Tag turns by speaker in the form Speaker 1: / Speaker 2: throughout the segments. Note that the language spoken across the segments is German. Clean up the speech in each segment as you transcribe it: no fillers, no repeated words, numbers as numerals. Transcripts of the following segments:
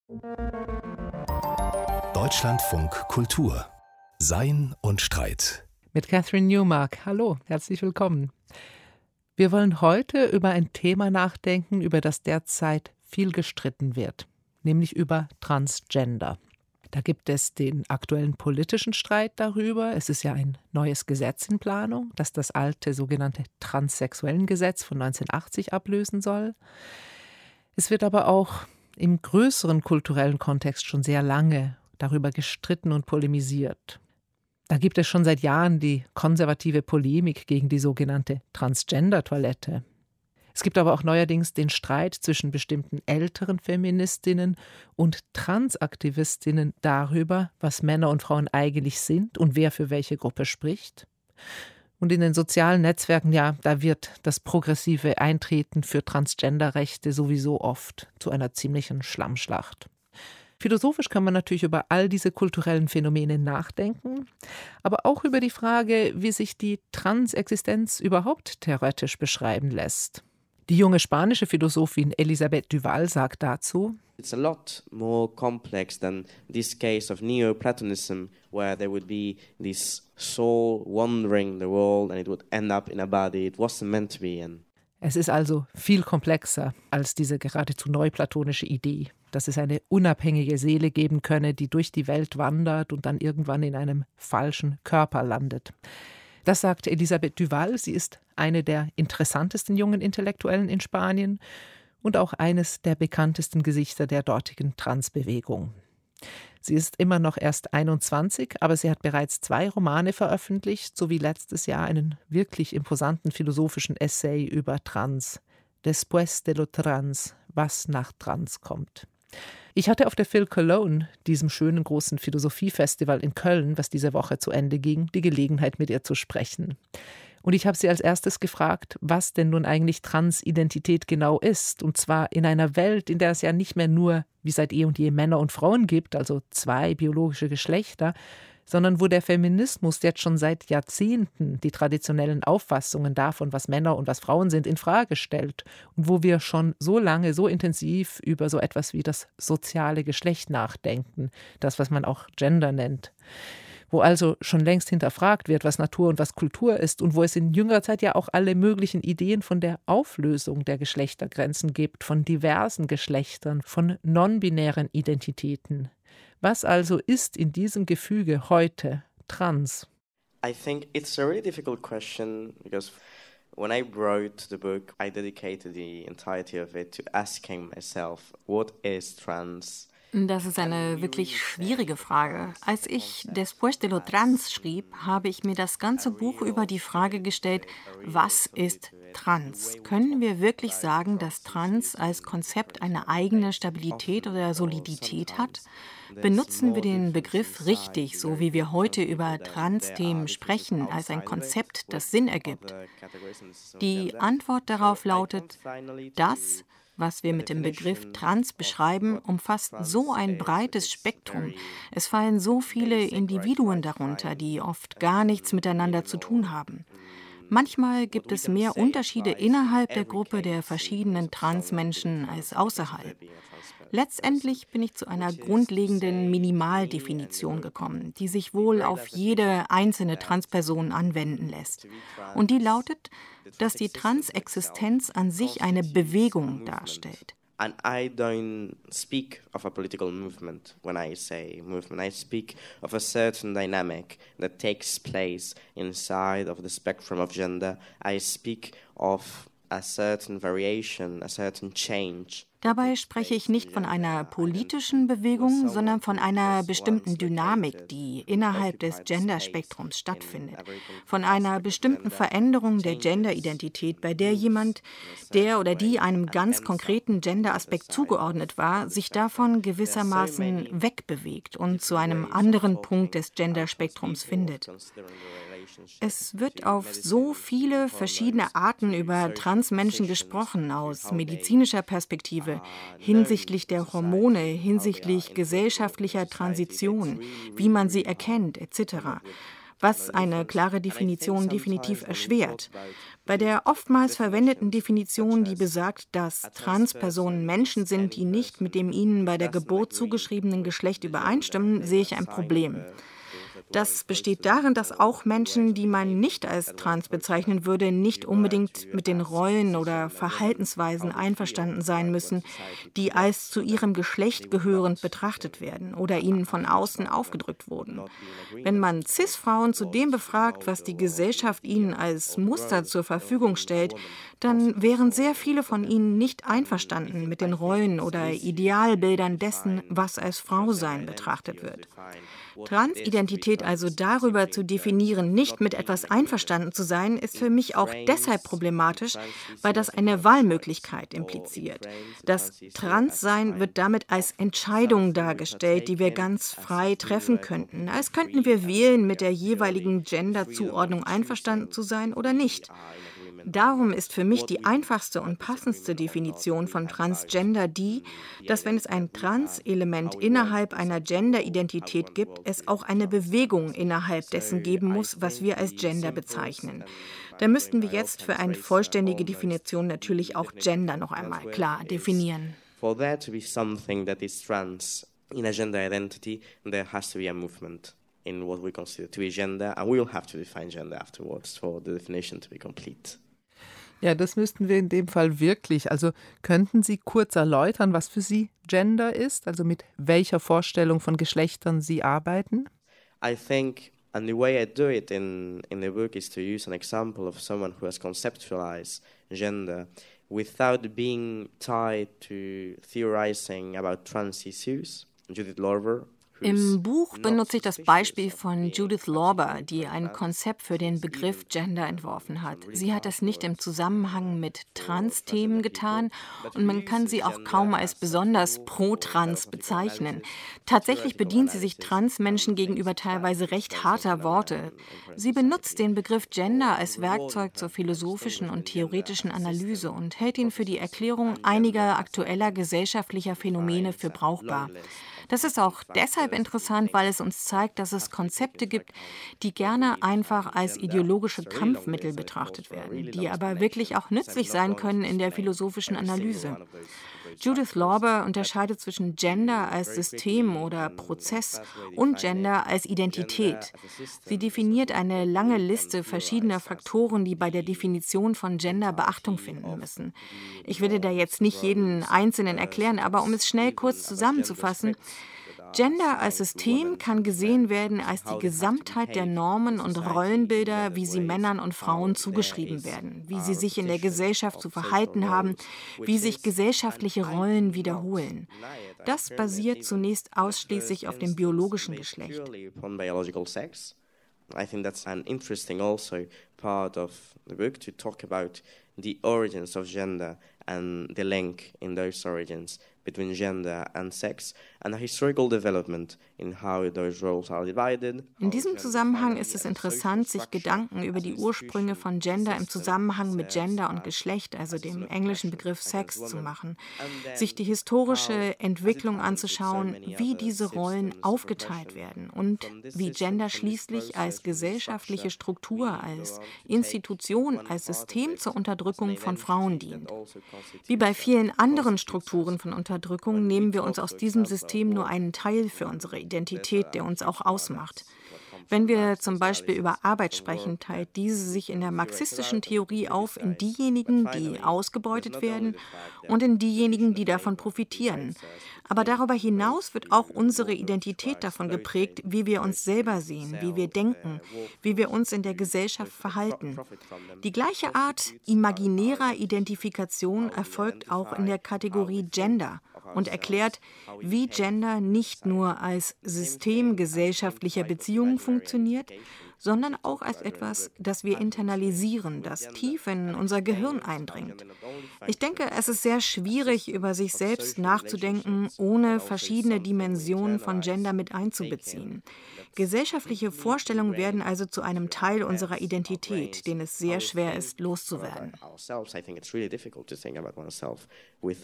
Speaker 1: Deutschlandfunk Kultur. Sein und Streit.
Speaker 2: Mit Catherine Newmark. Hallo, herzlich willkommen. Wir wollen heute über ein Thema nachdenken, über das derzeit viel gestritten wird, nämlich über Transgender. Da gibt es den aktuellen politischen Streit darüber. Es ist ja ein neues Gesetz in Planung, das das alte sogenannte Transsexuellengesetz von 1980 ablösen soll. Es wird aber auch im größeren kulturellen Kontext schon sehr lange darüber gestritten und polemisiert. Da gibt es schon seit Jahren die konservative Polemik gegen die sogenannte Transgender-Toilette. Es gibt aber auch neuerdings den Streit zwischen bestimmten älteren Feministinnen und Transaktivistinnen darüber, was Männer und Frauen eigentlich sind und wer für welche Gruppe spricht. Und in den sozialen Netzwerken, ja, da wird das progressive Eintreten für Transgender-Rechte sowieso oft zu einer ziemlichen Schlammschlacht. Philosophisch kann man natürlich über all diese kulturellen Phänomene nachdenken, aber auch über die Frage, wie sich die Transexistenz überhaupt theoretisch beschreiben lässt. Die junge spanische Philosophin Elisabeth Duval sagt dazu:
Speaker 3: It's a lot more complex than this case of Neoplatonism, where there would be this soul wandering the world and it would end up in a body it wasn't meant to be in.
Speaker 2: Es ist also viel komplexer als diese geradezu neuplatonische Idee, dass es eine unabhängige Seele geben könne, die durch die Welt wandert und dann irgendwann in einem falschen Körper landet. Das sagt Elisabeth Duval. Sie ist eine der interessantesten jungen Intellektuellen in Spanien und auch eines der bekanntesten Gesichter der dortigen Transbewegung. Sie ist immer noch erst 21, aber sie hat bereits 2 Romane veröffentlicht, sowie letztes Jahr einen wirklich imposanten philosophischen Essay über Trans. Después de lo trans, was nach Trans kommt. Ich hatte auf der Phil Cologne, diesem schönen großen Philosophiefestival in Köln, was diese Woche zu Ende ging, die Gelegenheit, mit ihr zu sprechen. Und ich habe sie als erstes gefragt, was denn nun eigentlich Transidentität genau ist. Und zwar in einer Welt, in der es ja nicht mehr nur wie seit eh und je Männer und Frauen gibt, also 2 biologische Geschlechter, sondern wo der Feminismus jetzt schon seit Jahrzehnten die traditionellen Auffassungen davon, was Männer und was Frauen sind, in Frage stellt. Und wo wir schon so lange, so intensiv über so etwas wie das soziale Geschlecht nachdenken, das, was man auch Gender nennt. Wo also schon längst hinterfragt wird, was Natur und was Kultur ist und wo es in jüngerer Zeit ja auch alle möglichen Ideen von der Auflösung der Geschlechtergrenzen gibt, von diversen Geschlechtern, von non-binären Identitäten. Was also ist in diesem Gefüge heute trans?
Speaker 3: I think it's a really difficult question because when I wrote the book, I dedicated the entirety of it to asking myself, what is trans?
Speaker 4: Das ist eine wirklich schwierige Frage. Als ich Después de lo trans schrieb, habe ich mir das ganze Buch über die Frage gestellt, was ist trans? Können wir wirklich sagen, dass trans als Konzept eine eigene Stabilität oder Solidität hat? Benutzen wir den Begriff richtig, so wie wir heute über Trans-Themen sprechen, als ein Konzept, das Sinn ergibt? Die Antwort darauf lautet, das, was wir mit dem Begriff Trans beschreiben, umfasst so ein breites Spektrum. Es fallen so viele Individuen darunter, die oft gar nichts miteinander zu tun haben. Manchmal gibt es mehr Unterschiede innerhalb der Gruppe der verschiedenen Transmenschen als außerhalb. Letztendlich bin ich zu einer grundlegenden Minimaldefinition gekommen, die sich wohl auf jede einzelne Transperson anwenden lässt. Und die lautet, dass die Transexistenz an sich eine Bewegung darstellt.
Speaker 3: And I don't speak of a political movement when I say movement. I speak of a certain dynamic that takes place inside of the spectrum of gender. I speak of a certain variation, a certain change.
Speaker 4: Dabei spreche ich nicht von einer politischen Bewegung, sondern von einer bestimmten Dynamik, die innerhalb des Genderspektrums stattfindet. Von einer bestimmten Veränderung der Genderidentität, bei der jemand, der oder die einem ganz konkreten Genderaspekt zugeordnet war, sich davon gewissermaßen wegbewegt und zu einem anderen Punkt des Genderspektrums findet. Es wird auf so viele verschiedene Arten über Transmenschen gesprochen, aus medizinischer Perspektive, hinsichtlich der Hormone, hinsichtlich gesellschaftlicher Transition, wie man sie erkennt, etc. was eine klare Definition definitiv erschwert. Bei der oftmals verwendeten Definition, die besagt, dass Transpersonen Menschen sind, die nicht mit dem ihnen bei der Geburt zugeschriebenen Geschlecht übereinstimmen, sehe ich ein Problem. Das besteht darin, dass auch Menschen, die man nicht als trans bezeichnen würde, nicht unbedingt mit den Rollen oder Verhaltensweisen einverstanden sein müssen, die als zu ihrem Geschlecht gehörend betrachtet werden oder ihnen von außen aufgedrückt wurden. Wenn man Cis-Frauen zu dem befragt, was die Gesellschaft ihnen als Muster zur Verfügung stellt, dann wären sehr viele von ihnen nicht einverstanden mit den Rollen oder Idealbildern dessen, was als Frausein betrachtet wird. Transidentität also darüber zu definieren, nicht mit etwas einverstanden zu sein, ist für mich auch deshalb problematisch, weil das eine Wahlmöglichkeit impliziert. Das Transsein wird damit als Entscheidung dargestellt, die wir ganz frei treffen könnten, als könnten wir wählen, mit der jeweiligen Gender-Zuordnung einverstanden zu sein oder nicht. Darum ist für mich die einfachste und passendste Definition von Transgender die, dass wenn es ein Trans-Element innerhalb einer Gender-Identität gibt, es auch eine Bewegung innerhalb dessen geben muss, was wir als Gender bezeichnen. Da müssten wir jetzt für eine vollständige Definition natürlich auch Gender noch einmal klar definieren.
Speaker 3: For there to be something that is trans in a gender identity, there has to be a movement in what we consider to be gender, and we will have to define gender afterwards for the definition to be complete.
Speaker 2: Ja, das müssten wir in dem Fall wirklich. Also könnten Sie kurz erläutern, was für Sie Gender ist? Also mit welcher Vorstellung von Geschlechtern Sie arbeiten?
Speaker 3: I think, and the way I do it in the book is to use an example of someone who has conceptualized gender without being tied to theorizing about trans issues. Judith Lorber.
Speaker 4: Im Buch benutze ich das Beispiel von Judith Lorber, die ein Konzept für den Begriff Gender entworfen hat. Sie hat das nicht im Zusammenhang mit Trans-Themen getan und man kann sie auch kaum als besonders pro-trans bezeichnen. Tatsächlich bedient sie sich Trans-Menschen gegenüber teilweise recht harter Worte. Sie benutzt den Begriff Gender als Werkzeug zur philosophischen und theoretischen Analyse und hält ihn für die Erklärung einiger aktueller gesellschaftlicher Phänomene für brauchbar. Das ist auch deshalb interessant, weil es uns zeigt, dass es Konzepte gibt, die gerne einfach als ideologische Kampfmittel betrachtet werden, die aber wirklich auch nützlich sein können in der philosophischen Analyse. Judith Lorber unterscheidet zwischen Gender als System oder Prozess und Gender als Identität. Sie definiert eine lange Liste verschiedener Faktoren, die bei der Definition von Gender Beachtung finden müssen. Ich werde da jetzt nicht jeden einzelnen erklären, aber um es schnell kurz zusammenzufassen, Gender als System kann gesehen werden als die Gesamtheit der Normen und Rollenbilder, wie sie Männern und Frauen zugeschrieben werden, wie sie sich in der Gesellschaft zu verhalten haben, wie sich gesellschaftliche Rollen wiederholen. Das basiert zunächst ausschließlich auf dem biologischen Geschlecht.
Speaker 3: I think that's an interesting also part of the book to talk about the origins of gender and the link in those origins between gender and sex and the historical development in how those roles are divided.
Speaker 4: In diesem Zusammenhang ist es interessant, sich Gedanken über die Ursprünge von Gender im Zusammenhang mit Gender und Geschlecht, also dem englischen Begriff Sex, zu machen. Sich die historische Entwicklung anzuschauen, wie diese Rollen aufgeteilt werden und wie Gender schließlich als gesellschaftliche Struktur, als Institution, als System zur Unterdrückung von Frauen dient. Wie bei vielen anderen Strukturen von Unterdrückung nehmen wir uns aus diesem System nur einen Teil für unsere Identität, der uns auch ausmacht. Wenn wir zum Beispiel über Arbeit sprechen, teilt diese sich in der marxistischen Theorie auf in diejenigen, die ausgebeutet werden und in diejenigen, die davon profitieren. Aber darüber hinaus wird auch unsere Identität davon geprägt, wie wir uns selber sehen, wie wir denken, wie wir uns in der Gesellschaft verhalten. Die gleiche Art imaginärer Identifikation erfolgt auch in der Kategorie Gender und erklärt, wie Gender nicht nur als System gesellschaftlicher Beziehungen funktioniert, sondern auch als etwas, das wir internalisieren, das tief in unser Gehirn eindringt. Ich denke, es ist sehr schwierig, über sich selbst nachzudenken, ohne verschiedene Dimensionen von Gender mit einzubeziehen. Gesellschaftliche Vorstellungen werden also zu einem Teil unserer Identität, den es sehr schwer ist, loszuwerden.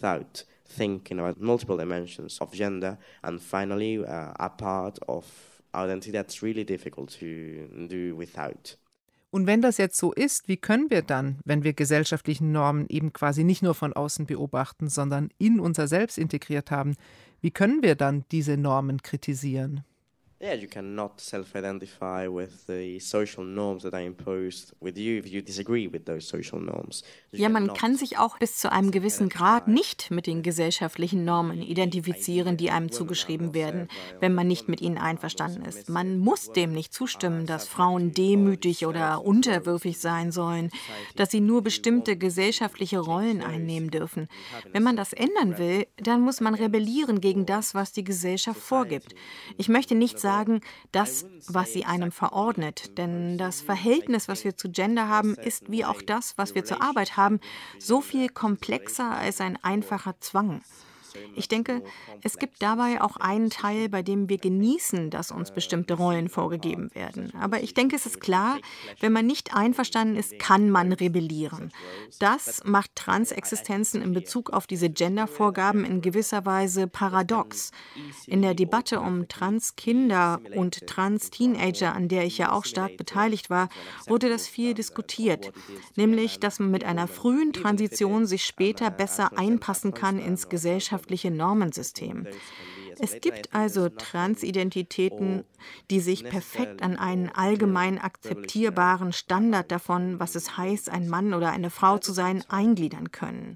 Speaker 3: Thinking about multiple dimensions of gender and finally a part of identity that's really difficult to do without.
Speaker 2: Und wenn das jetzt so ist, wie können wir dann, wenn wir gesellschaftlichen Normen eben quasi nicht nur von außen beobachten, sondern in unser Selbst integriert haben, wie können wir dann diese Normen kritisieren?
Speaker 3: Yeah, you cannot self-identify with the social norms that are imposed with you if you disagree with those social norms.
Speaker 4: Ja, man kann sich auch bis zu einem gewissen Grad nicht mit den gesellschaftlichen Normen identifizieren, die einem zugeschrieben werden, wenn man nicht mit ihnen einverstanden ist. Man muss dem nicht zustimmen, dass Frauen demütig oder unterwürfig sein sollen, dass sie nur bestimmte gesellschaftliche Rollen einnehmen dürfen. Wenn man das ändern will, dann muss man rebellieren gegen das, was die Gesellschaft vorgibt. Ich möchte nicht sagen, das, was sie einem verordnet. Denn das Verhältnis, was wir zu Gender haben, ist wie auch das, was wir zur Arbeit haben, so viel komplexer als ein einfacher Zwang. Ich denke, es gibt dabei auch einen Teil, bei dem wir genießen, dass uns bestimmte Rollen vorgegeben werden. Aber ich denke, es ist klar, wenn man nicht einverstanden ist, kann man rebellieren. Das macht Transexistenzen in Bezug auf diese Gendervorgaben in gewisser Weise paradox. In der Debatte um Transkinder und Trans-Teenager, an der ich ja auch stark beteiligt war, wurde das viel diskutiert. Nämlich, dass man mit einer frühen Transition sich später besser einpassen kann ins gesellschaftliche Normensystem. Es gibt also Transidentitäten, die sich perfekt an einen allgemein akzeptierbaren Standard davon, was es heißt, ein Mann oder eine Frau zu sein, eingliedern können.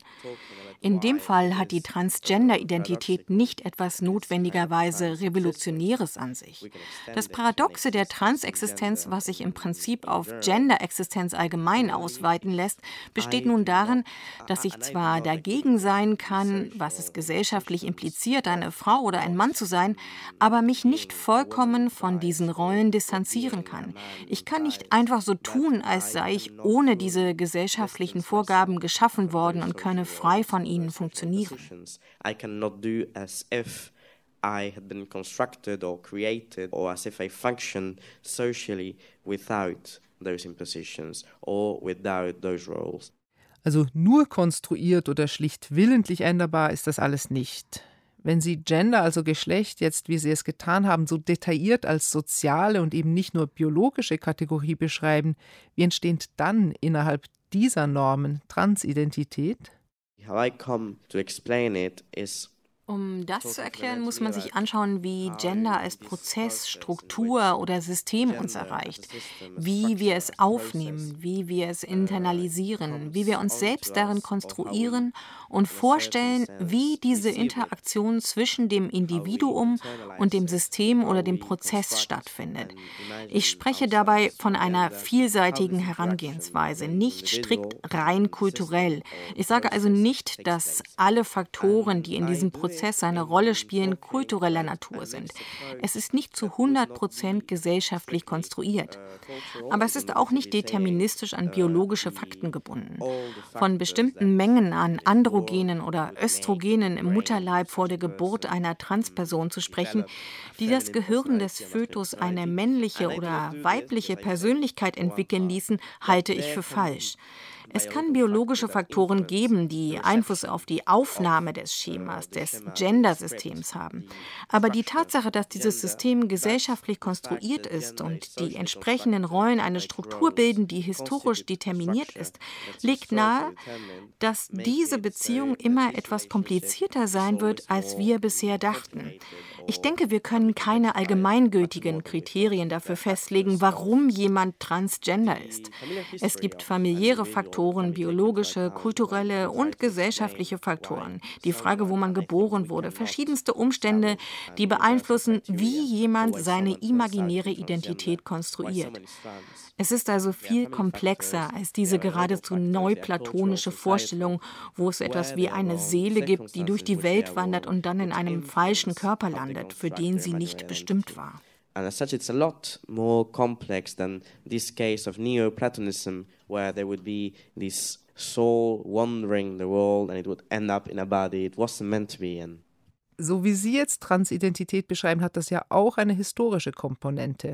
Speaker 4: In dem Fall hat die Transgender-Identität nicht etwas notwendigerweise Revolutionäres an sich. Das Paradoxe der Transexistenz, was sich im Prinzip auf Gender-Existenz allgemein ausweiten lässt, besteht nun darin, dass ich zwar dagegen sein kann, was es gesellschaftlich impliziert, eine Frau oder ein Mann zu sein, aber mich nicht vollkommen von diesen Rollen distanzieren kann. Ich kann nicht einfach so tun, als sei ich ohne diese gesellschaftlichen Vorgaben geschaffen worden und könne frei von ihnen funktionieren.
Speaker 3: I cannot do as if I had been constructed or created or as if I functioned socially without those impositions or without those roles.
Speaker 2: Also nur konstruiert oder schlicht willentlich änderbar ist das alles nicht. Wenn Sie Gender, also Geschlecht, jetzt, wie Sie es getan haben, so detailliert als soziale und eben nicht nur biologische Kategorie beschreiben, wie entsteht dann innerhalb dieser Normen Transidentität?
Speaker 3: How I come to explain it is
Speaker 4: Um das zu erklären, muss man sich anschauen, wie Gender als Prozess, Struktur oder System uns erreicht, wie wir es aufnehmen, wie wir es internalisieren, wie wir uns selbst darin konstruieren und vorstellen, wie diese Interaktion zwischen dem Individuum und dem System oder dem Prozess stattfindet. Ich spreche dabei von einer vielseitigen Herangehensweise, nicht strikt rein kulturell. Ich sage also nicht, dass alle Faktoren, die in diesem Prozess eine Rolle spielen, kultureller Natur sind. Es ist nicht zu 100% gesellschaftlich konstruiert. Aber es ist auch nicht deterministisch an biologische Fakten gebunden. Von bestimmten Mengen an Androgenen oder Östrogenen im Mutterleib vor der Geburt einer Transperson zu sprechen, die das Gehirn des Fötus eine männliche oder weibliche Persönlichkeit entwickeln ließen, halte ich für falsch. Es kann biologische Faktoren geben, die Einfluss auf die Aufnahme des Schemas, des Gendersystems haben. Aber die Tatsache, dass dieses System gesellschaftlich konstruiert ist und die entsprechenden Rollen eine Struktur bilden, die historisch determiniert ist, legt nahe, dass diese Beziehung immer etwas komplizierter sein wird, als wir bisher dachten. Ich denke, wir können keine allgemeingültigen Kriterien dafür festlegen, warum jemand transgender ist. Es gibt familiäre Faktoren, biologische, kulturelle und gesellschaftliche Faktoren. Die Frage, wo man geboren wurde, verschiedenste Umstände, die beeinflussen, wie jemand seine imaginäre Identität konstruiert. Es ist also viel komplexer als diese geradezu neuplatonische Vorstellung, wo es etwas wie eine Seele gibt, die durch die Welt wandert und dann in einem falschen Körper landet, für den sie nicht bestimmt war.
Speaker 3: And as such, it's a lot more complex than this case of Neoplatonism, where there would be this soul wandering the world and it would end up in a body it wasn't meant to be in.
Speaker 2: So wie Sie jetzt Transidentität beschreiben, hat das ja auch eine historische Komponente.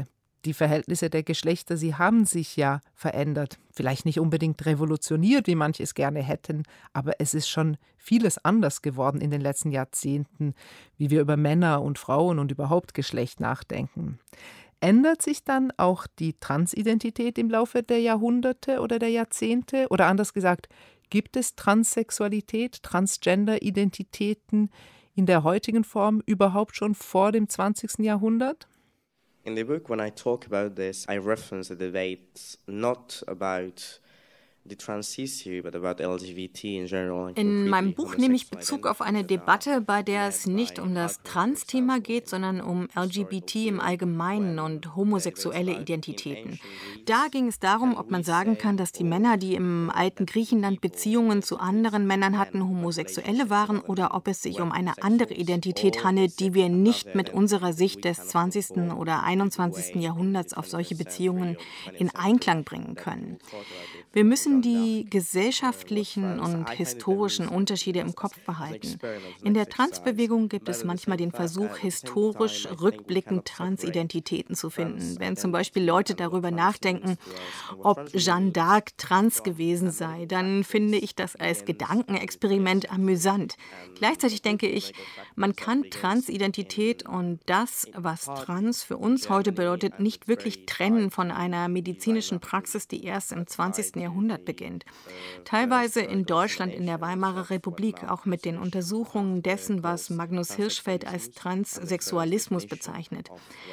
Speaker 2: die Verhältnisse der Geschlechter, sie haben sich ja verändert. Vielleicht nicht unbedingt revolutioniert, wie manche es gerne hätten, aber es ist schon vieles anders geworden in den letzten Jahrzehnten, wie wir über Männer und Frauen und überhaupt Geschlecht nachdenken. Ändert sich dann auch die Transidentität im Laufe der Jahrhunderte oder der Jahrzehnte? Oder anders gesagt, gibt es Transsexualität, Transgender-Identitäten in der heutigen Form überhaupt schon vor dem 20. Jahrhundert?
Speaker 3: In the book, when I talk about this, I reference the debate not about the trans issue, but about LGBT in general.
Speaker 4: In meinem Buch nehme ich Bezug auf eine Debatte, bei der es nicht um das Trans-Thema geht, sondern um LGBT im Allgemeinen und homosexuelle Identitäten. Da ging es darum, ob man sagen kann, dass die Männer, die im alten Griechenland Beziehungen zu anderen Männern hatten, Homosexuelle waren oder ob es sich um eine andere Identität handelt, die wir nicht mit unserer Sicht des 20. oder 21. Jahrhunderts auf solche Beziehungen in Einklang bringen können. Wir müssen die gesellschaftlichen und historischen Unterschiede im Kopf behalten. In der Transbewegung gibt es manchmal den Versuch, historisch rückblickend Transidentitäten zu finden. Wenn zum Beispiel Leute darüber nachdenken, ob Jeanne d'Arc trans gewesen sei, dann finde ich das als Gedankenexperiment amüsant. Gleichzeitig denke ich, man kann Transidentität und das, was trans für uns heute bedeutet, nicht wirklich trennen von einer medizinischen Praxis, die erst im 20. Jahrhundert beginnt. Teilweise in Deutschland in der Weimarer Republik, auch mit den Untersuchungen dessen, was Magnus Hirschfeld als Transsexualismus bezeichnet.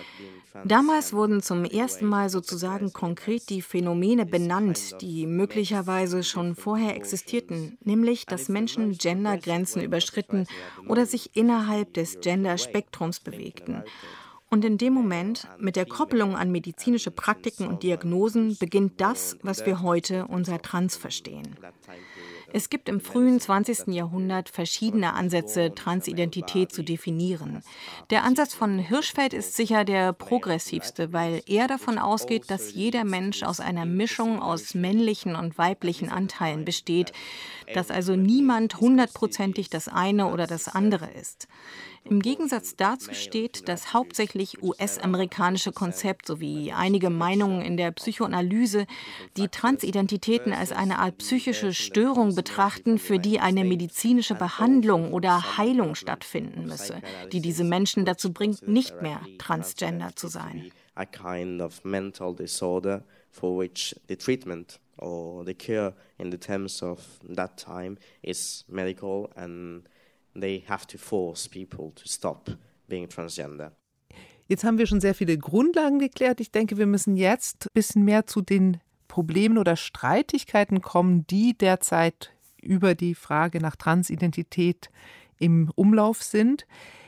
Speaker 4: Damals wurden zum ersten Mal sozusagen konkret die Phänomene benannt, die möglicherweise schon vorher existierten, nämlich, dass Menschen Gendergrenzen überschritten oder sich innerhalb des Genderspektrums bewegten. Und in dem Moment, mit der Koppelung an medizinische Praktiken und Diagnosen, beginnt das, was wir heute unter Trans verstehen. Es gibt im frühen 20. Jahrhundert verschiedene Ansätze, Transidentität zu definieren. Der Ansatz von Hirschfeld ist sicher der progressivste, weil er davon ausgeht, dass jeder Mensch aus einer Mischung aus männlichen und weiblichen Anteilen besteht, dass also niemand 100%ig das eine oder das andere ist. Im Gegensatz dazu steht das hauptsächlich US-amerikanische Konzept sowie einige Meinungen in der Psychoanalyse, die Transidentitäten als eine Art psychische Störung betrachten, für die eine medizinische Behandlung oder Heilung stattfinden müsse, die diese Menschen dazu bringt, nicht mehr transgender zu sein.
Speaker 3: A kind of mental disorder for which the treatment or the cure in the terms of that time is medical, and they have to force people to stop being transgender.
Speaker 2: Jetzt haben wir schon sehr viele Grundlagen geklärt. Ich denke, wir müssen jetzt ein bisschen mehr zu den Problemen oder Streitigkeiten kommen, die derzeit über die Frage nach Transidentität im Umlauf sind.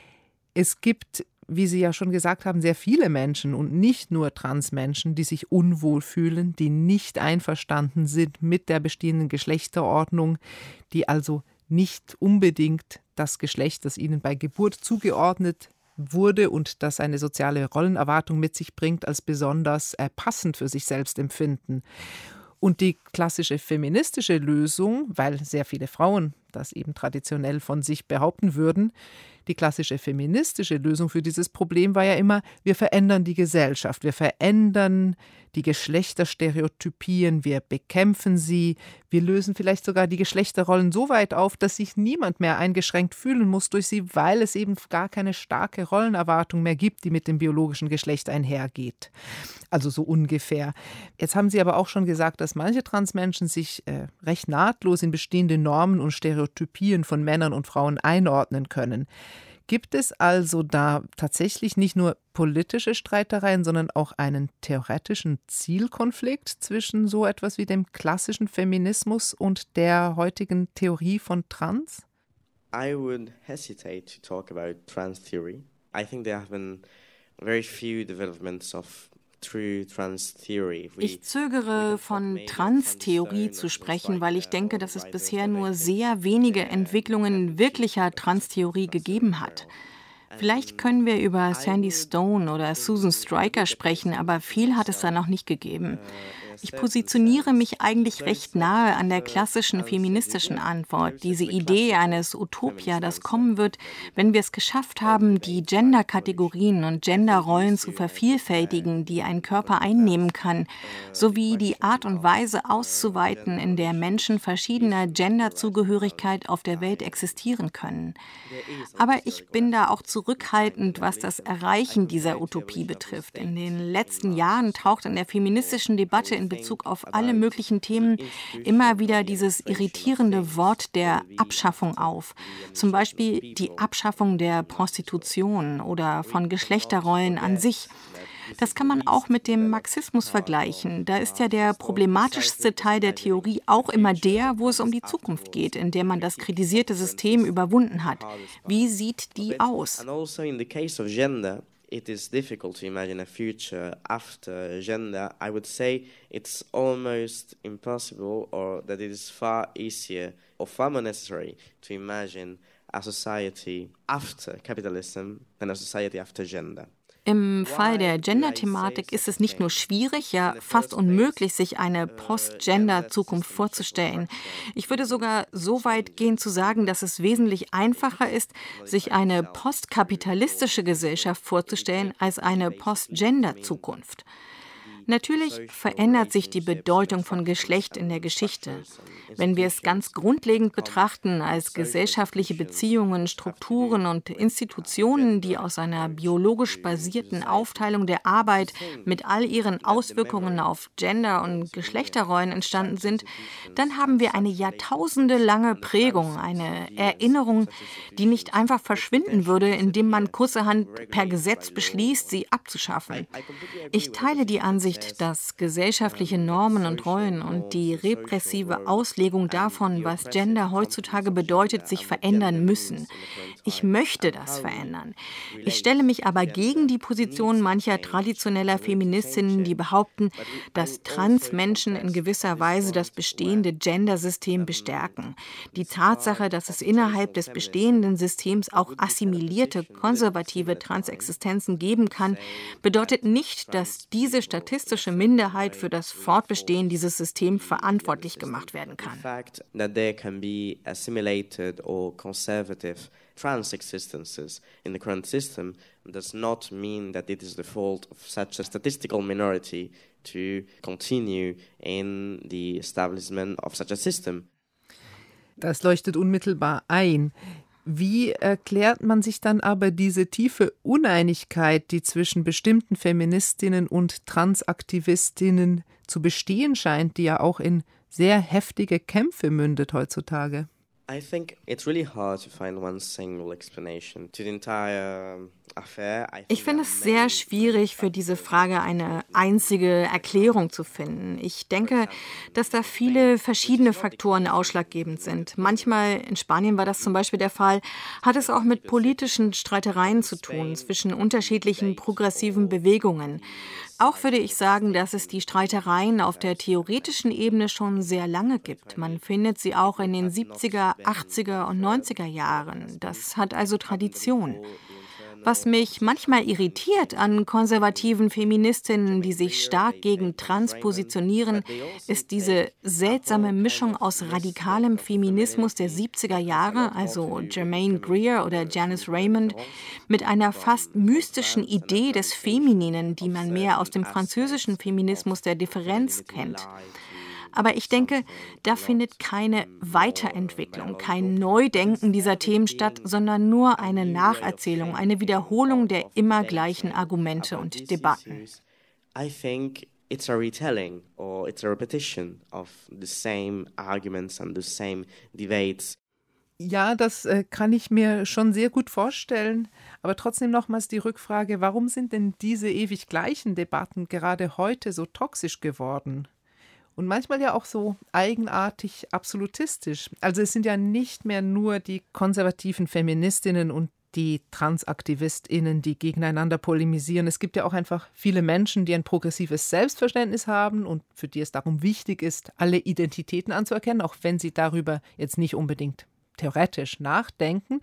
Speaker 2: Es gibt, wie Sie ja schon gesagt haben, sehr viele Menschen und nicht nur Transmenschen, die sich unwohl fühlen, die nicht einverstanden sind mit der bestehenden Geschlechterordnung, die also nicht unbedingt das Geschlecht, das ihnen bei Geburt zugeordnet wurde und das eine soziale Rollenerwartung mit sich bringt, als besonders passend für sich selbst empfinden. Und die klassische feministische Lösung, weil sehr viele Frauen das eben traditionell von sich behaupten würden, die klassische feministische Lösung für dieses Problem war ja immer, wir verändern die Gesellschaft, wir verändern die Geschlechterstereotypien, wir bekämpfen sie, wir lösen vielleicht sogar die Geschlechterrollen so weit auf, dass sich niemand mehr eingeschränkt fühlen muss durch sie, weil es eben gar keine starke Rollenerwartung mehr gibt, die mit dem biologischen Geschlecht einhergeht. Also so ungefähr. Jetzt haben Sie aber auch schon gesagt, dass manche Transmenschen sich recht nahtlos in bestehende Normen und Stereotypien von Männern und Frauen einordnen können. Gibt es also da tatsächlich nicht nur politische Streitereien, sondern auch einen theoretischen Zielkonflikt zwischen so etwas wie dem klassischen Feminismus und der heutigen Theorie von Trans?
Speaker 3: I would hesitate to talk about trans theory. I think there have been very few developments of
Speaker 4: Ich zögere, von Trans-Theorie zu sprechen, weil ich denke, dass es bisher nur sehr wenige Entwicklungen wirklicher Trans-Theorie gegeben hat. Vielleicht können wir über Sandy Stone oder Susan Stryker sprechen, aber viel hat es da noch nicht gegeben. Ich positioniere mich eigentlich recht nahe an der klassischen feministischen Antwort. Diese Idee eines Utopia, das kommen wird, wenn wir es geschafft haben, die Gender-Kategorien und Genderrollen zu vervielfältigen, die ein Körper einnehmen kann, sowie die Art und Weise auszuweiten, in der Menschen verschiedener Genderzugehörigkeit auf der Welt existieren können. Aber ich bin da auch zurückhaltend, was das Erreichen dieser Utopie betrifft. In den letzten Jahren taucht in der feministischen Debatte in Bezug auf alle möglichen Themen immer wieder dieses irritierende Wort der Abschaffung auf. Zum Beispiel die Abschaffung der Prostitution oder von Geschlechterrollen an sich. Das kann man auch mit dem Marxismus vergleichen. Da ist ja der problematischste Teil der Theorie auch immer der, wo es um die Zukunft geht, in der man das kritisierte System überwunden hat. Wie sieht die aus?
Speaker 3: It is difficult to imagine a future after gender. I would say it's almost impossible, or that it is far easier or far more necessary to imagine a society after capitalism than a society after gender.
Speaker 4: Im Fall der Gender-Thematik ist es nicht nur schwierig, ja fast unmöglich, sich eine Post-Gender-Zukunft vorzustellen. Ich würde sogar so weit gehen zu sagen, dass es wesentlich einfacher ist, sich eine postkapitalistische Gesellschaft vorzustellen, als eine Post-Gender-Zukunft. Natürlich verändert sich die Bedeutung von Geschlecht in der Geschichte. Wenn wir es ganz grundlegend betrachten als gesellschaftliche Beziehungen, Strukturen und Institutionen, die aus einer biologisch basierten Aufteilung der Arbeit mit all ihren Auswirkungen auf Gender- und Geschlechterrollen entstanden sind, dann haben wir eine jahrtausendelange Prägung, eine Erinnerung, die nicht einfach verschwinden würde, indem man kurzerhand per Gesetz beschließt, sie abzuschaffen. Ich teile die Ansicht, dass gesellschaftliche Normen und Rollen und die repressive Auslegung davon, was Gender heutzutage bedeutet, sich verändern müssen. Ich möchte das verändern. Ich stelle mich aber gegen die Position mancher traditioneller Feministinnen, die behaupten, dass Transmenschen in gewisser Weise das bestehende Gendersystem bestärken. Die Tatsache, dass es innerhalb des bestehenden Systems auch assimilierte, konservative Transexistenzen geben kann, bedeutet nicht, dass diese statistische Minderheit für das Fortbestehen dieses Systems verantwortlich gemacht werden kann.
Speaker 3: Trans existences in the current system does not mean that it is the fault of such a statistical minority to continue in the establishment of such a system.
Speaker 2: Das leuchtet unmittelbar ein. Wie erklärt man sich dann aber diese tiefe Uneinigkeit, die zwischen bestimmten Feministinnen und Transaktivistinnen zu bestehen scheint, die ja auch in sehr heftige Kämpfe mündet heutzutage?
Speaker 3: I think it's really hard to find one single explanation to the entire affair. Ich
Speaker 4: finde es sehr schwierig, für diese Frage eine einzige Erklärung zu finden. Ich denke, dass da viele verschiedene Faktoren ausschlaggebend sind. Manchmal, in Spanien war das zum Beispiel der Fall, hat es auch mit politischen Streitereien zu tun zwischen unterschiedlichen progressiven Bewegungen. Auch würde ich sagen, dass es die Streitereien auf der theoretischen Ebene schon sehr lange gibt. Man findet sie auch in den 70er, 80er und 90er Jahren. Das hat also Tradition. Was mich manchmal irritiert an konservativen Feministinnen, die sich stark gegen Trans positionieren, ist diese seltsame Mischung aus radikalem Feminismus der 70er Jahre, also Germaine Greer oder Janice Raymond, mit einer fast mystischen Idee des Femininen, die man mehr aus dem französischen Feminismus der Differenz kennt. Aber ich denke, da findet keine Weiterentwicklung, kein Neudenken dieser Themen statt, sondern nur eine Nacherzählung, eine Wiederholung der immer gleichen Argumente und Debatten.
Speaker 3: I think it's a retelling or it's a repetition of the same arguments and the same debates.
Speaker 2: Ja, das kann ich mir schon sehr gut vorstellen. Aber trotzdem nochmals die Rückfrage, warum sind denn diese ewig gleichen Debatten gerade heute so toxisch geworden? Und manchmal ja auch so eigenartig absolutistisch. Also es sind ja nicht mehr nur die konservativen Feministinnen und die TransaktivistInnen, die gegeneinander polemisieren. Es gibt ja auch einfach viele Menschen, die ein progressives Selbstverständnis haben und für die es darum wichtig ist, alle Identitäten anzuerkennen, auch wenn sie darüber jetzt nicht unbedingt theoretisch nachdenken.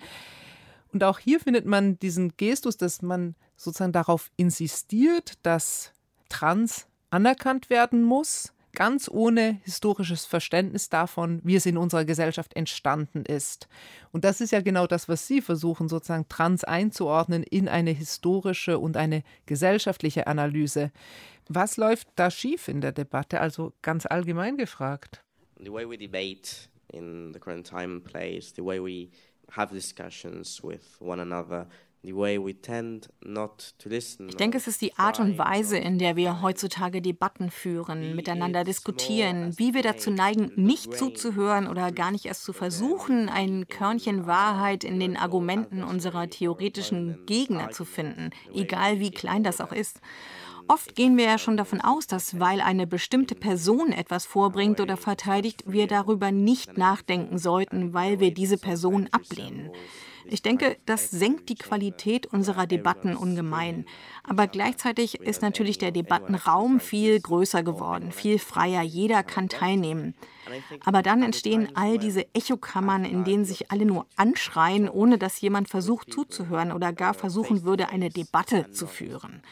Speaker 2: Und auch hier findet man diesen Gestus, dass man sozusagen darauf insistiert, dass Trans anerkannt werden muss, ganz ohne historisches Verständnis davon, wie es in unserer Gesellschaft entstanden ist. Und das ist ja genau das, was Sie versuchen, sozusagen trans einzuordnen in eine historische und eine gesellschaftliche Analyse. Was läuft da schief in der Debatte, also ganz allgemein gefragt?
Speaker 3: The way we debate in the current time and place, the way we have discussions with one another, the way we tend not to listen.
Speaker 4: Ich denke, es ist die Art und Weise, in der wir heutzutage Debatten führen, miteinander diskutieren, wie wir dazu neigen, nicht zuzuhören oder gar nicht erst zu versuchen, ein Körnchen Wahrheit in den Argumenten unserer theoretischen Gegner zu finden, egal wie klein das auch ist. Oft gehen wir ja schon davon aus, dass, weil eine bestimmte Person etwas vorbringt oder verteidigt, wir darüber nicht nachdenken sollten, weil wir diese Person ablehnen. Ich denke, das senkt die Qualität unserer Debatten ungemein. Aber gleichzeitig ist natürlich der Debattenraum viel größer geworden, viel freier. Jeder kann teilnehmen. Aber dann entstehen all diese Echokammern, in denen sich alle nur anschreien, ohne dass jemand versucht zuzuhören oder gar versuchen würde, eine Debatte zu führen.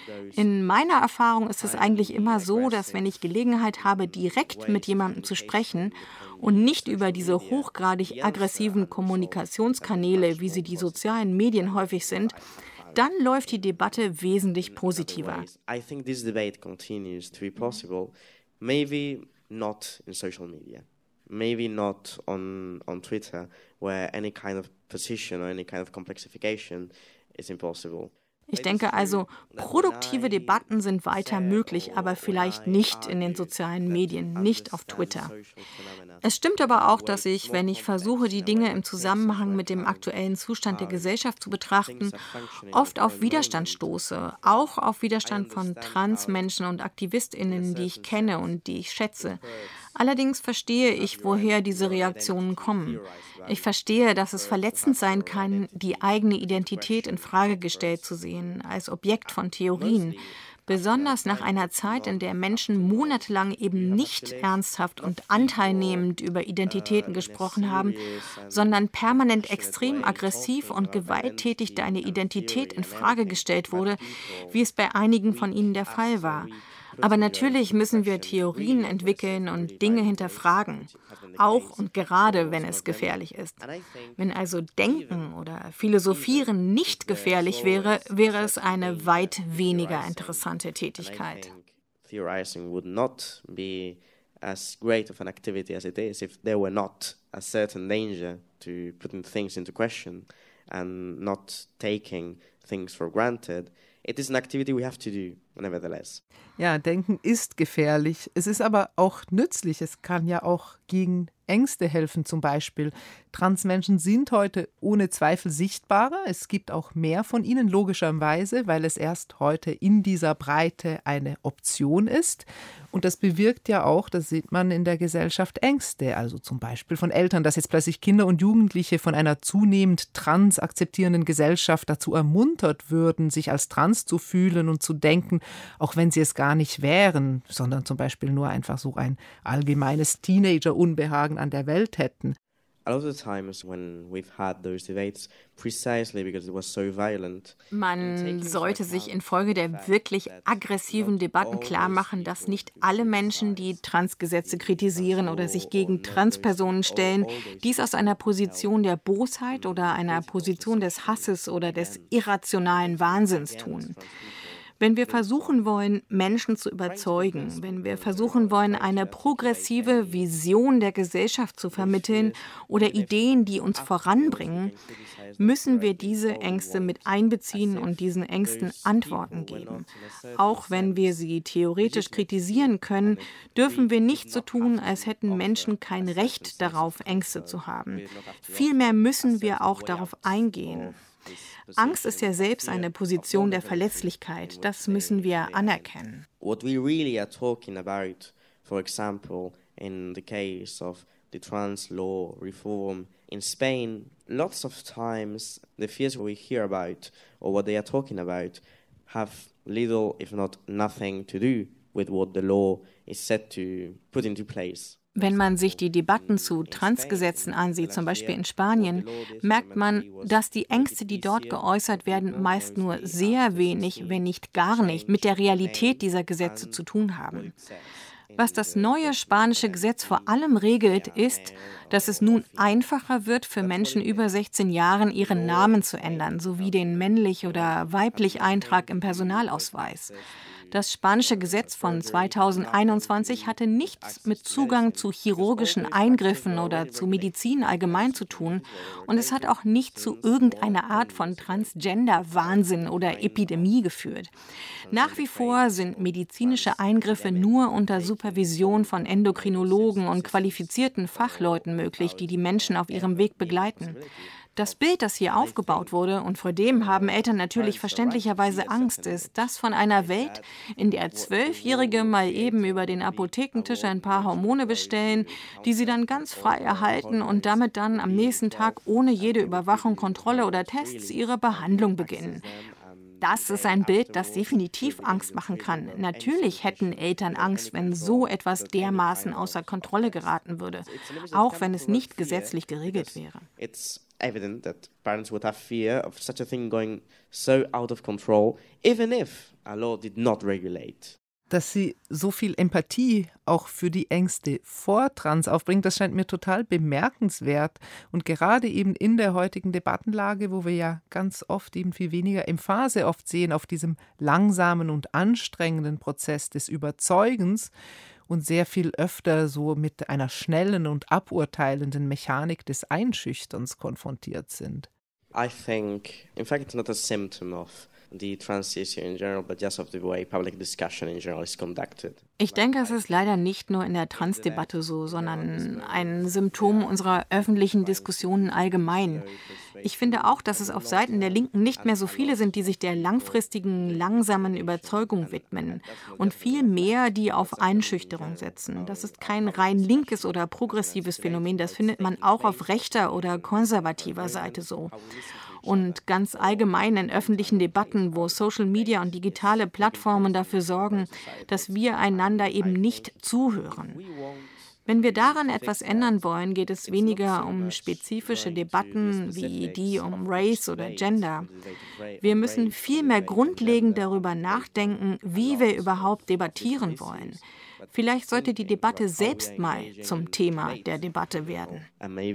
Speaker 4: In meiner Erfahrung ist es eigentlich immer so, dass wenn ich Gelegenheit habe, direkt mit jemandem zu sprechen und nicht über diese hochgradig aggressiven Kommunikationskanäle, wie sie die sozialen Medien häufig sind, dann läuft die Debatte wesentlich positiver.
Speaker 3: I think this debate continues to be possible, maybe not in social media, maybe not on Twitter, where any kind of position or any kind of complexification is impossible.
Speaker 4: Ich denke also, produktive Debatten sind weiter möglich, aber vielleicht nicht in den sozialen Medien, nicht auf Twitter. Es stimmt aber auch, dass ich, wenn ich versuche, die Dinge im Zusammenhang mit dem aktuellen Zustand der Gesellschaft zu betrachten, oft auf Widerstand stoße, auch auf Widerstand von Transmenschen und AktivistInnen, die ich kenne und die ich schätze. Allerdings verstehe ich, woher diese Reaktionen kommen. Ich verstehe, dass es verletzend sein kann, die eigene Identität in Frage gestellt zu sehen, als Objekt von Theorien. Besonders nach einer Zeit, in der Menschen monatelang eben nicht ernsthaft und anteilnehmend über Identitäten gesprochen haben, sondern permanent extrem aggressiv und gewalttätig deine Identität in Frage gestellt wurde, wie es bei einigen von ihnen der Fall war. Aber natürlich müssen wir Theorien entwickeln und Dinge hinterfragen, auch und gerade, wenn es gefährlich ist. Wenn also Denken oder Philosophieren nicht gefährlich wäre, wäre es eine weit weniger interessante Tätigkeit.
Speaker 3: Theorizing would not be as great of an activity as it is if there were not a certain danger to putting things into question and not taking things for granted. It is an activity we have to do, nevertheless.
Speaker 2: Ja, Denken ist gefährlich. Es ist aber auch nützlich. Es kann ja auch gegen Ängste helfen zum Beispiel. Transmenschen sind heute ohne Zweifel sichtbarer. Es gibt auch mehr von ihnen, logischerweise, weil es erst heute in dieser Breite eine Option ist. Und das bewirkt ja auch, das sieht man in der Gesellschaft, Ängste. Also zum Beispiel von Eltern, dass jetzt plötzlich Kinder und Jugendliche von einer zunehmend trans akzeptierenden Gesellschaft dazu ermuntert würden, sich als trans zu fühlen und zu denken, auch wenn sie es gar nicht wären, sondern zum Beispiel nur einfach so ein allgemeines Teenager-Unbehagen an der Welt hätten.
Speaker 3: A lot of the times when we've had those debates, precisely because it was so violent.
Speaker 4: Man sollte sich infolge der wirklich aggressiven Debatten klar machen, dass nicht alle Menschen, die Transgesetze kritisieren oder sich gegen Transpersonen stellen, dies aus einer Position der Bosheit oder einer Position des Hasses oder des irrationalen Wahnsinns tun. Wenn wir versuchen wollen, Menschen zu überzeugen, wenn wir versuchen wollen, eine progressive Vision der Gesellschaft zu vermitteln oder Ideen, die uns voranbringen, müssen wir diese Ängste mit einbeziehen und diesen Ängsten Antworten geben. Auch wenn wir sie theoretisch kritisieren können, dürfen wir nicht so tun, als hätten Menschen kein Recht darauf, Ängste zu haben. Vielmehr müssen wir auch darauf eingehen. Angst ist ja selbst eine Position der Verletzlichkeit. Das müssen wir anerkennen.
Speaker 3: What we really are talking about, for example, in the case of the trans law reform in Spain, lots of times the fears we hear about or what they are talking about have little, if not nothing, to do with what the law is set to put into place.
Speaker 4: Wenn man sich die Debatten zu Transgesetzen ansieht, zum Beispiel in Spanien, merkt man, dass die Ängste, die dort geäußert werden, meist nur sehr wenig, wenn nicht gar nicht, mit der Realität dieser Gesetze zu tun haben. Was das neue spanische Gesetz vor allem regelt, ist, dass es nun einfacher wird, für Menschen über 16 Jahren ihren Namen zu ändern, sowie den männlich oder weiblich Eintrag im Personalausweis. Das spanische Gesetz von 2021 hatte nichts mit Zugang zu chirurgischen Eingriffen oder zu Medizin allgemein zu tun und es hat auch nicht zu irgendeiner Art von Transgender-Wahnsinn oder Epidemie geführt. Nach wie vor sind medizinische Eingriffe nur unter Supervision von Endokrinologen und qualifizierten Fachleuten möglich, die die Menschen auf ihrem Weg begleiten. Das Bild, das hier aufgebaut wurde, und vor dem haben Eltern natürlich verständlicherweise Angst, ist das von einer Welt, in der 12-Jährige mal eben über den Apothekentisch ein paar Hormone bestellen, die sie dann ganz frei erhalten und damit dann am nächsten Tag ohne jede Überwachung, Kontrolle oder Tests ihre Behandlung beginnen. Das ist ein Bild, das definitiv Angst machen kann. Natürlich hätten Eltern Angst, wenn so etwas dermaßen außer Kontrolle geraten würde, auch wenn es nicht gesetzlich geregelt wäre.
Speaker 3: It's evident that parents would have fear of such a thing going so out of control, even if a law did not regulate.
Speaker 2: Dass sie so viel Empathie auch für die Ängste vor Trans aufbringt, das scheint mir total bemerkenswert. Und gerade eben in der heutigen Debattenlage, wo wir ja ganz oft eben viel weniger Emphase oft sehen auf diesem langsamen und anstrengenden Prozess des Überzeugens und sehr viel öfter so mit einer schnellen und aburteilenden Mechanik des Einschüchterns konfrontiert sind.
Speaker 3: I think, in fact, it's not a symptom of the trans issue in general, but just of the way public discussion in general is conducted.
Speaker 4: Ich denke, es ist leider nicht nur in der Trans-Debatte so, sondern ein Symptom unserer öffentlichen Diskussionen allgemein. Ich finde auch, dass es auf Seiten der Linken nicht mehr so viele sind, die sich der langfristigen, langsamen Überzeugung widmen und viel mehr, die auf Einschüchterung setzen. Das ist kein rein linkes oder progressives Phänomen, das findet man auch auf rechter oder konservativer Seite so. Und ganz allgemein in öffentlichen Debatten, wo Social Media und digitale Plattformen dafür sorgen, dass wir einander eben nicht zuhören. Wenn wir daran etwas ändern wollen, geht es weniger um spezifische Debatten wie die um Race oder Gender. Wir müssen vielmehr grundlegend darüber nachdenken, wie wir überhaupt debattieren wollen. Vielleicht sollte die Debatte selbst mal zum Thema der Debatte werden.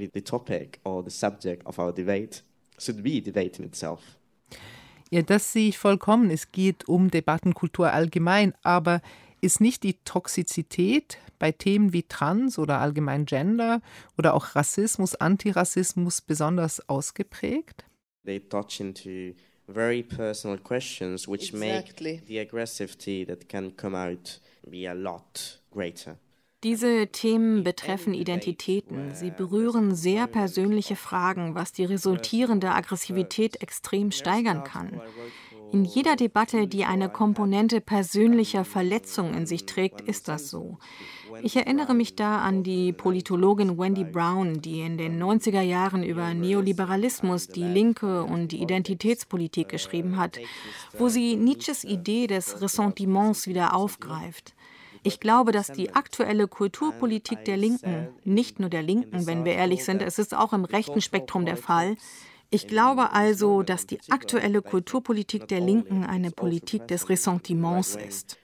Speaker 3: Should be debate in itself.
Speaker 2: Ja, das sehe ich vollkommen. Es geht um Debattenkultur allgemein, aber ist nicht die Toxizität bei Themen wie Trans oder allgemein Gender oder auch Rassismus, Antirassismus besonders ausgeprägt?
Speaker 3: They touch into very personal questions which make the aggressivity that can come out be a lot greater.
Speaker 4: Diese Themen betreffen Identitäten. Sie berühren sehr persönliche Fragen, was die resultierende Aggressivität extrem steigern kann. In jeder Debatte, die eine Komponente persönlicher Verletzung in sich trägt, ist das so. Ich erinnere mich da an die Politologin Wendy Brown, die in den 90er Jahren über Neoliberalismus, die Linke und die Identitätspolitik geschrieben hat, wo sie Nietzsches Idee des Ressentiments wieder aufgreift. Ich glaube, dass die aktuelle Kulturpolitik der Linken, nicht nur der Linken, wenn wir ehrlich sind, es ist auch im rechten Spektrum der Fall. Ich glaube also, dass die aktuelle Kulturpolitik der Linken eine Politik des Ressentiments ist.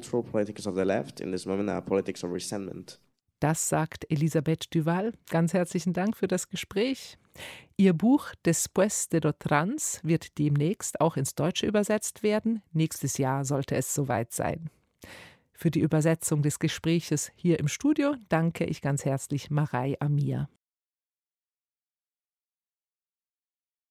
Speaker 2: Das sagt Elisabeth Duval. Ganz herzlichen Dank für das Gespräch. Ihr Buch Después de lo Trans wird demnächst auch ins Deutsche übersetzt werden. Nächstes Jahr sollte es soweit sein. Für die Übersetzung des Gespräches hier im Studio danke ich ganz herzlich Marei Amir.